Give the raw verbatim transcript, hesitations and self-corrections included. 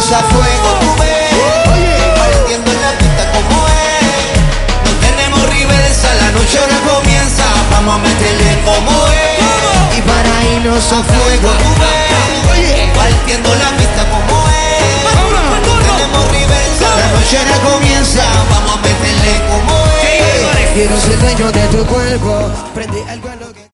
a fuego, tú ves. Partiendo en la pista como es. No tenemos reversa, la noche ahora comienza. Vamos a meterle como es. Y para irnos a fuego, tú ves. Partiendo la pista como es. No tenemos reversa, la noche ahora comienza. Vamos a meterle como es. Quiero ser dueño de tu cuerpo.